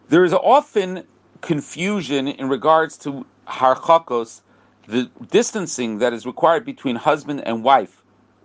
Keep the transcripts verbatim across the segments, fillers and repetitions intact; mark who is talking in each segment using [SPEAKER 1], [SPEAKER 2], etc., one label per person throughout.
[SPEAKER 1] There is often confusion in regards to harchakos, the distancing that is required between husband and wife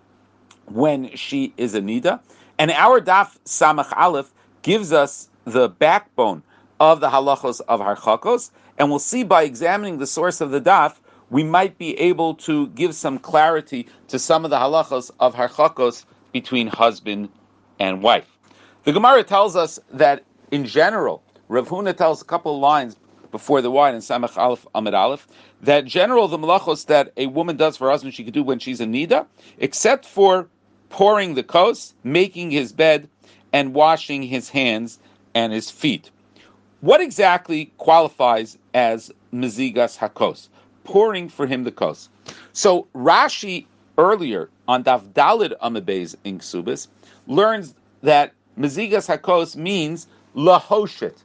[SPEAKER 1] when she is a nida. And our daf samach aleph gives us the backbone of the halachos of harchakos, and we'll see by examining the source of the daf, we might be able to give some clarity to some of the halachos of harchakos between husband and wife. The Gemara tells us that in general, Rav Huna tells a couple of lines before the wine in Samach Aleph Amid Aleph, that general the malachos that a woman does for her husband she could do when she's a nida, except for pouring the kos, making his bed, and washing his hands and his feet. What exactly qualifies as mezigas hakos? Pouring for him the kos. So Rashi earlier on Daf Dalid Amabez in Ksubis learns that mezigas hakos means lahoshit,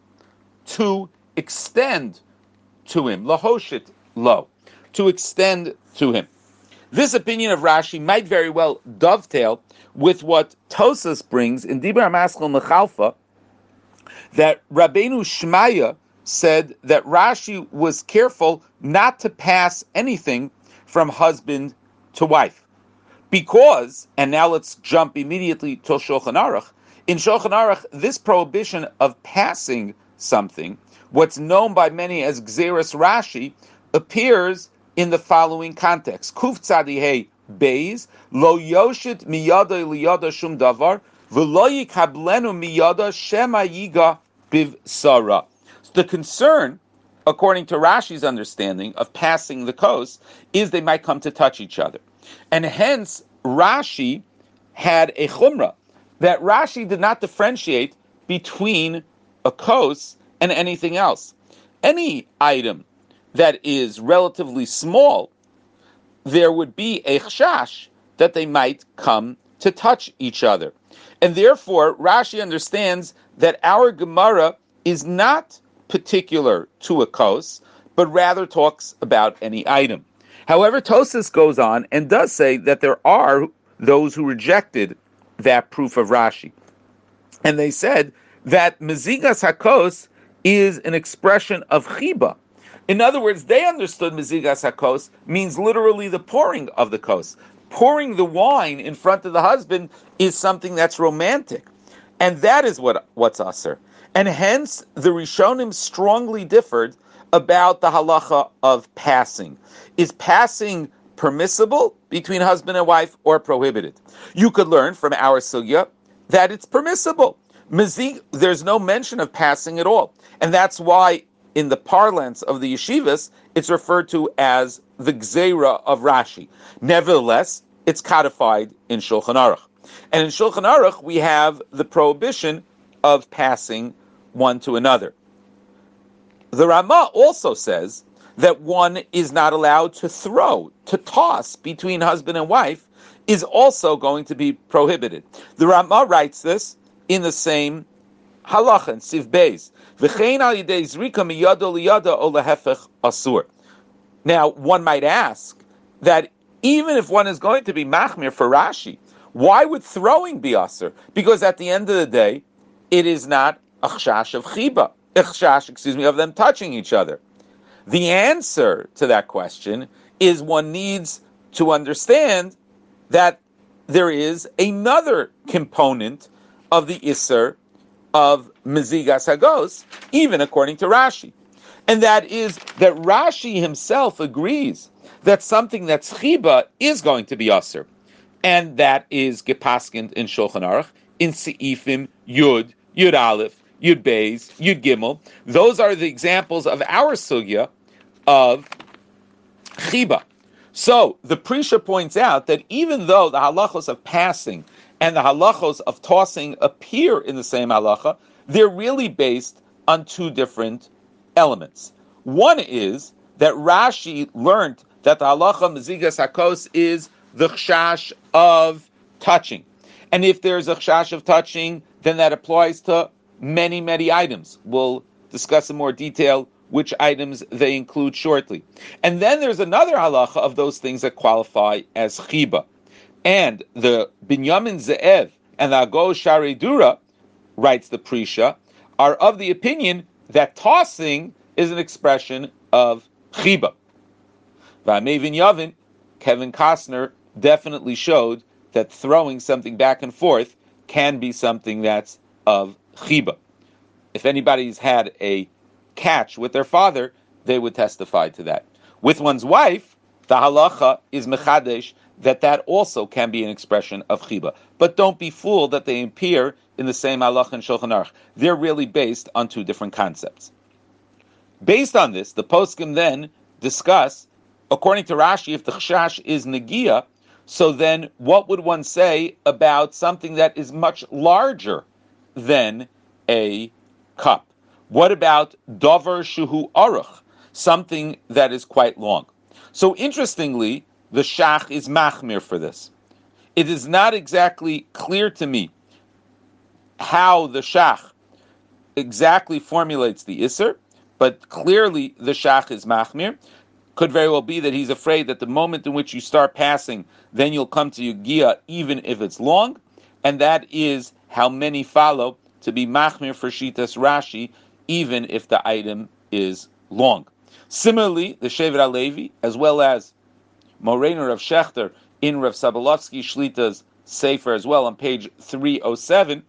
[SPEAKER 1] to extend to him, lahoshit lo, to extend to him. This opinion of Rashi might very well dovetail with what Tosas brings in Dibur HaMaschil Mechalfa, that Rabbeinu Shmaya said that Rashi was careful not to pass anything from husband to wife. Because, and now let's jump immediately to Shulchan Aruch, in Shulchan Aruch, this prohibition of passing something, what's known by many as Gzeras Rashi, appears in the following context. Kuf tzadi hey beis, lo yoshit miyada liyada shum davar, v'lo yikablenu miyada shema yiga biv sara. The concern, according to Rashi's understanding of passing the kos, is they might come to touch each other. And hence, Rashi had a chumrah, that Rashi did not differentiate between a kos and anything else. Any item that is relatively small, there would be a chashash that they might come to touch each other. And therefore, Rashi understands that our Gemara is not particular to a kos, but rather talks about any item. However, Tosas goes on and does say that there are those who rejected that proof of Rashi. And they said that mezigas hakos is an expression of chiba. In other words, they understood mezigas hakos means literally the pouring of the kos. Pouring the wine in front of the husband is something that's romantic. And that is what what's aser. And hence, the Rishonim strongly differed about the halacha of passing. Is passing permissible between husband and wife or prohibited? You could learn from our sugya that it's permissible. Mezig, there's no mention of passing at all. And that's why in the parlance of the yeshivas, it's referred to as the gzeira of Rashi. Nevertheless, it's codified in Shulchan Aruch. And in Shulchan Aruch, we have the prohibition of passing one to another. The Ramah also says that one is not allowed to throw, to toss between husband and wife, is also going to be prohibited. The Ramah writes this in the same halacha, in Siv Beis. V'chein al yidei zrika miyada liyada o lehefech asur. Now, one might ask that even if one is going to be machmir for Rashi, why would throwing be asur? Because at the end of the day, it is not a chashash of chiba, a chashash, excuse me, of them touching each other. The answer to that question is one needs to understand that there is another component of the Isser of Mezigas Hagos, even according to Rashi. And that is that Rashi himself agrees that something that's Chiba is going to be Isser. And that is gepaskend in Shulchan Aruch, in Seifim, Yud, Yud Aleph, Yud Beis, Yud Gimel. Those are the examples of our sugya of Chiba. So the Prisha points out that even though the halachos of passing and the halachos of tossing appear in the same halacha, they're really based on two different elements. One is that Rashi learned that the halacha mezigas hakos is the chashash of touching. And if there's a chashash of touching, then that applies to many, many items. We'll discuss in more detail which items they include shortly. And then there's another halacha of those things that qualify as chiba. And the Binyamin Ze'ev and the Agos Shari Dura, writes the Prisha, are of the opinion that tossing is an expression of chiba. V'amevin Yavin, Kevin Costner definitely showed that throwing something back and forth can be something that's of chiba. If anybody's had a catch with their father, they would testify to that. With one's wife, the halacha is mechadesh that that also can be an expression of chiba. But don't be fooled that they appear in the same halacha and Shulchan Aruch. They're really based on two different concepts. Based on this, the poskim then discuss, according to Rashi, if the chashash is negia, so then what would one say about something that is much larger than a cup? What about davar shuhu aruch, something that is quite long? So interestingly, the shach is machmir for this. It is not exactly clear to me how the shach exactly formulates the isser, but clearly the shach is machmir. Could very well be that he's afraid that the moment in which you start passing, then you'll come to Yugia even if it's long, and that is how many follow to be machmir for Shitas Rashi, even if the item is long. Similarly, the Shevet HaLevi, as well as Moreinu Rav Shechter in Rav Sabalovsky Shlita's Sefer as well on page three oh seven,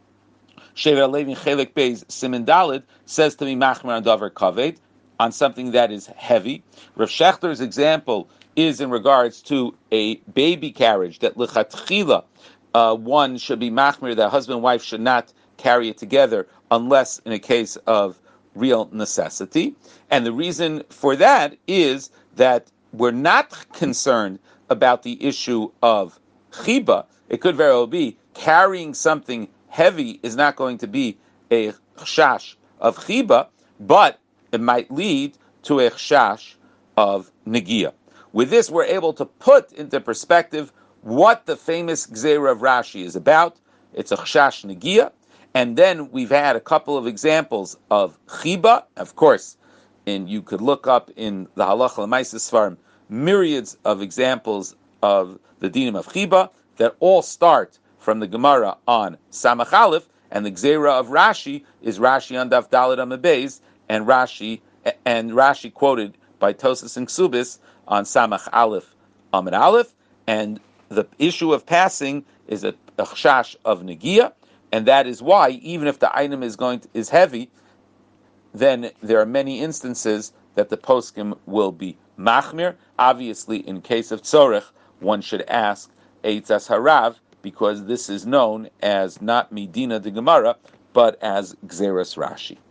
[SPEAKER 1] Shevet HaLevi Chelik Beis Siman Daled says to be machmir on davar kaved, on something that is heavy. Rav Shechter's example is in regards to a baby carriage, that lechatchila, uh, one should be machmir, that husband and wife should not carry it together unless in a case of real necessity. And the reason for that is that we're not concerned about the issue of chiba. It could very well be carrying something heavy is not going to be a chash of chiba, but it might lead to a chash of negia. With this, we're able to put into perspective what the famous Gzeira of Rashi is about. It's a chash negia, and then we've had a couple of examples of chiba. Of course, and you could look up in the Halacha L'Maaseh Sfarim myriads of examples of the dinim of chiba that all start from the Gemara on Samach Aleph, and the Gzeira of Rashi is Rashi on Daf Daled Amud Beis, and Rashi and Rashi quoted by Tosas and Ksubis on Samach Aleph Amud Aleph, and the issue of passing is a, a chash of negia, and that is why even if the item is going to, is heavy, then there are many instances that the poskim will be machmir. Obviously, in case of tzorech, one should ask eitzas harav, because this is known as not Medina de Gemara, but as Gzeras Rashi.